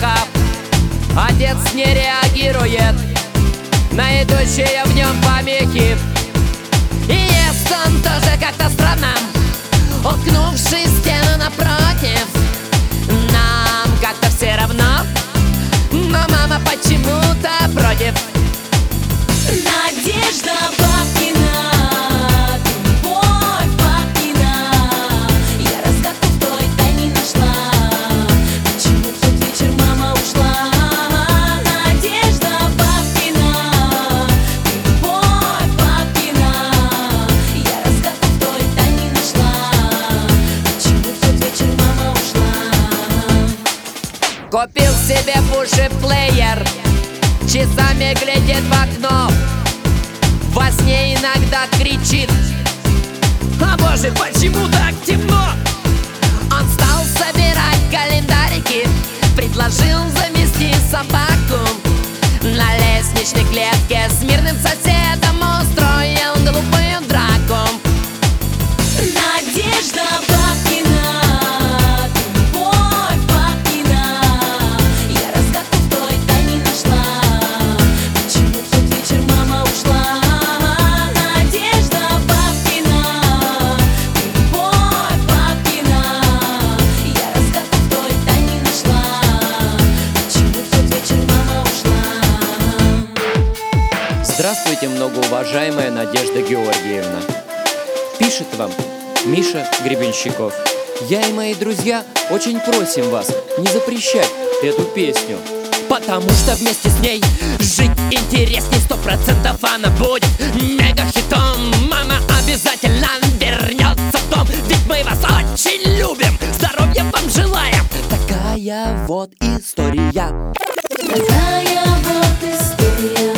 успеха. Отец не реагирует на идущие в нем помехи. И ест он тоже как-то странно, уткнувшись в стену напротив. Нам как-то все равно, но мама почему-то против. Надежда Бабкина, любовь Бабкина, я разгадку в той тайне нашла. Почему в тот вечер мама ушла? Надежда Бабкина, любовь Бабкина, я разгадку в той тайне нашла. Почему в тот вечер мама ушла? Купил себе пуши-плеер, часами глядит в окно, во сне иногда кричит: «О боже, почему так темно?» Он стал собирать календарики, предложил завести собаку. На лестничной клетке с мирным соседом устроил глупую драку. Надежда Бабкина, любовь Бабкина, я разгадку в той тайне нашла. Почему в тот вечер мама ушла? Надежда Бабкина, любовь Бабкина, я разгадку в той тайне нашла. Почему в тот вечер мама ушла? Здравствуйте, многоуважаемая Надежда Георгиевна. Пишет вам Миша Гребенщиков. Я и мои друзья очень просим вас не запрещать эту песню, Потому что вместе с ней жить интересней, 100% она будет мега-хитом. Мама обязательно вернется в дом, ведь мы вас очень любим, здоровья вам желаем. Такая вот история. Такая вот история.